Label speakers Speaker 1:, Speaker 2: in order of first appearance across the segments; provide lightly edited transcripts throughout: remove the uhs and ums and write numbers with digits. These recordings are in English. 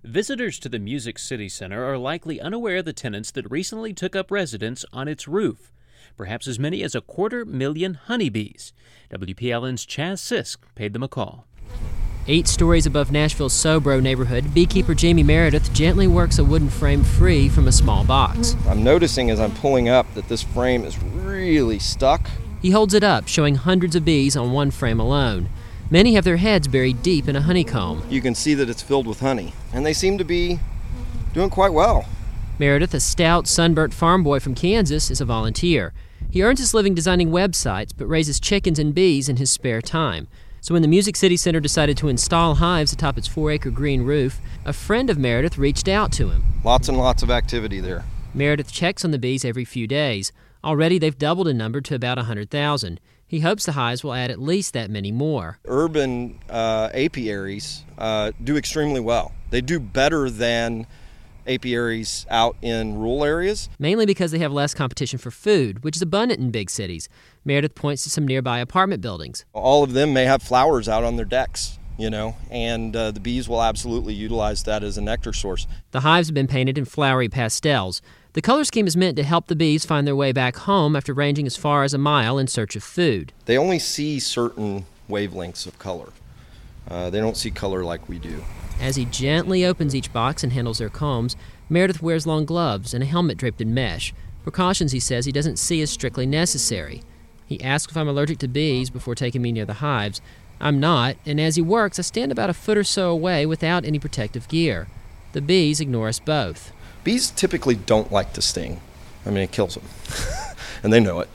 Speaker 1: Visitors to the Music City Center are likely unaware of the tenants that recently took up residence on its roof. Perhaps as many as 250,000 honeybees. WPLN's Chaz Sisk paid them a call.
Speaker 2: 8 stories above Nashville's Sobro neighborhood, beekeeper Jamie Meredith gently works a wooden frame free from a small box.
Speaker 3: I'm noticing as I'm pulling up that this frame is really stuck.
Speaker 2: He holds it up, showing hundreds of bees on one frame alone. Many have their heads buried deep in a honeycomb.
Speaker 3: You can see that it's filled with honey, and they seem to be doing quite well.
Speaker 2: Meredith, a stout, sunburnt farm boy from Kansas, is a volunteer. He earns his living designing websites, but raises chickens and bees in his spare time. So when the Music City Center decided to install hives atop its 4-acre green roof, a friend of Meredith reached out to him.
Speaker 3: Lots and lots of activity there.
Speaker 2: Meredith checks on the bees every few days. Already they've doubled in number to about 100,000. He hopes the hives will add at least that many more.
Speaker 3: Urban apiaries do extremely well. They do better than apiaries out in rural areas.
Speaker 2: Mainly because they have less competition for food, which is abundant in big cities. Meredith points to some nearby apartment buildings.
Speaker 3: All of them may have flowers out on their decks, and the bees will absolutely utilize that as a nectar source.
Speaker 2: The hives have been painted in flowery pastels. The color scheme is meant to help the bees find their way back home after ranging as far as a mile in search of food.
Speaker 3: They only see certain wavelengths of color. They don't see color like we do.
Speaker 2: As he gently opens each box and handles their combs, Meredith wears long gloves and a helmet draped in mesh. Precautions, he says, he doesn't see as strictly necessary. He asks if I'm allergic to bees before taking me near the hives. I'm not, and as he works, I stand about a foot or so away without any protective gear. The bees ignore us both.
Speaker 3: Bees typically don't like to sting. I mean, it kills them, and they know it.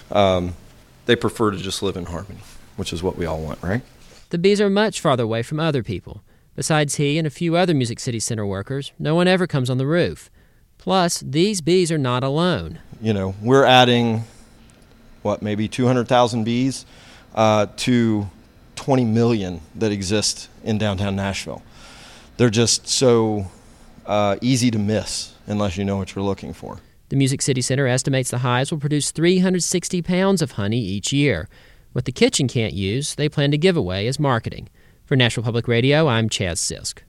Speaker 3: They prefer to just live in harmony, which is what we all want, right?
Speaker 2: The bees are much farther away from other people. Besides he and a few other Music City Center workers, no one ever comes on the roof. Plus, these bees are not alone.
Speaker 3: We're adding, maybe 200,000 bees to 20 million that exist in downtown Nashville. They're just so easy to miss unless you know what you're looking for.
Speaker 2: The Music City Center estimates the hives will produce 360 pounds of honey each year. What the kitchen can't use, they plan to give away as marketing. For Nashville Public Radio, I'm Chaz Sisk.